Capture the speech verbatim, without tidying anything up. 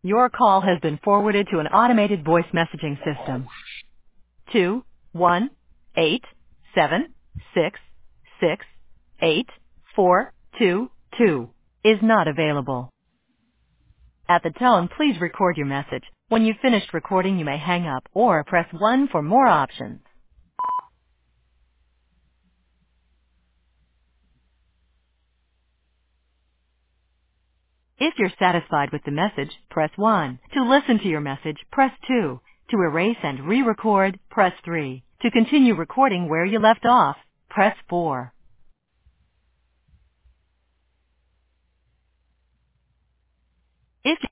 Your call has been forwarded to an automated voice messaging system. Two one eight seven six six eight four two two is not available. At the tone, please record your message. When you've finished recording, you may hang up or press one for more options. If you're satisfied with the message, press one. To listen to your message, press two. To erase and re-record, press three. To continue recording where you left off, press four. If